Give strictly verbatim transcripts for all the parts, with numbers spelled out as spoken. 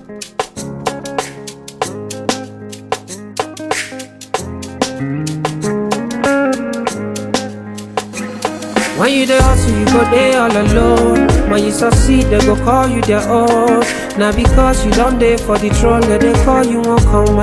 When you dey hustle, you go dey all alone. When you succeed, they go call you their own. Now because you don't dey for the throne, they dey call you won't come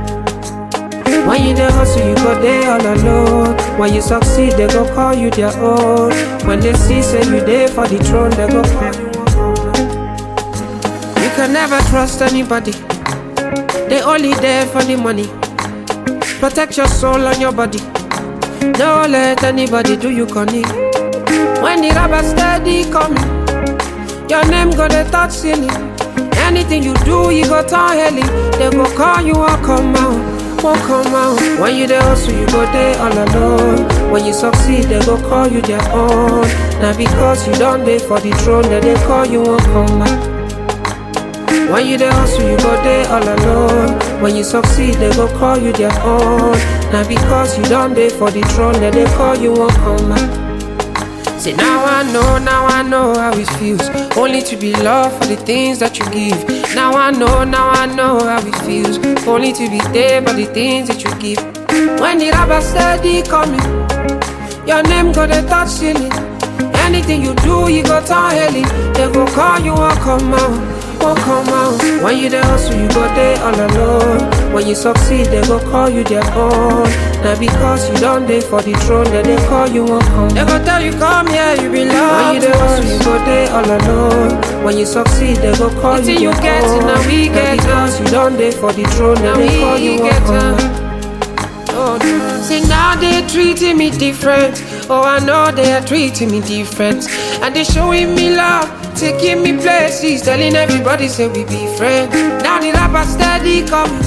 back. When you dey hustle, you go dey all alone. When you succeed, they go call you their own. When they see say you dey for the throne, they go call you won't come back. You can never trust anybody. They only there for the money. Protect your soul and your body. Don't let anybody do you corny. When the rubber steady coming, your name go dey touch ceiling. Anything you do, you go turn heli. They go call you, won't come out, won't come out. When you dey hustle, you go dey all alone. When you succeed, they go call you their own. Now because you don't dey for the throne, they dey call you, won't come out. When you dey hustle, you go dey all alone. When you succeed, they go call you their own. Now because you don't dey for the throne, they dey call you, won't come out. Say now I know, now I know how it feels only to be loved for the things that you give. Now I know, now I know how it feels only to be there for the things that you give. When the rubber steady coming, your name go dey touch ceiling. Anything you do, you go turn heli. They go call you, won't come out, won't come out. When you dey hustle, you go dey all alone. When you succeed, they go call you their own. Now because you don't dey for the throne, they dey call you, won't come. They go tell you come here, you belong. When you dey hustle, you go dey all alone. When you succeed, they go call you their own. You get it, now we get it. Because you don't dey for the throne, they dey call you, won't come. Oh, no. See now they treating me different. Oh, I know they are treating me different. And they showing me love, taking me places, telling everybody say we be friends. Now the rapper steady coming,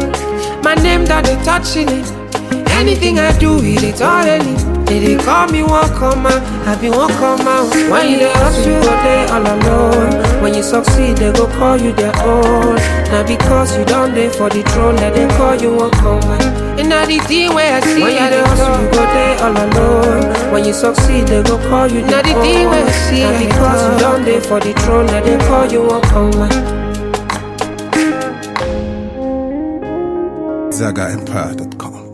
my name that they touching it. Anything I do, it is already. They they call me, won't come out, I be won't come out. When you dey hustle, you go dey all alone. When you succeed, they go call you their own. Now because you don't dey for the throne, that they call you, won't come out. And now the thing where I see, when you dey hustle, you go dey all alone. When you succeed, they go call you their own. Now the thing where I see, now because you don't dey for the throne, that they call you, won't come out. Zaga Empire dot com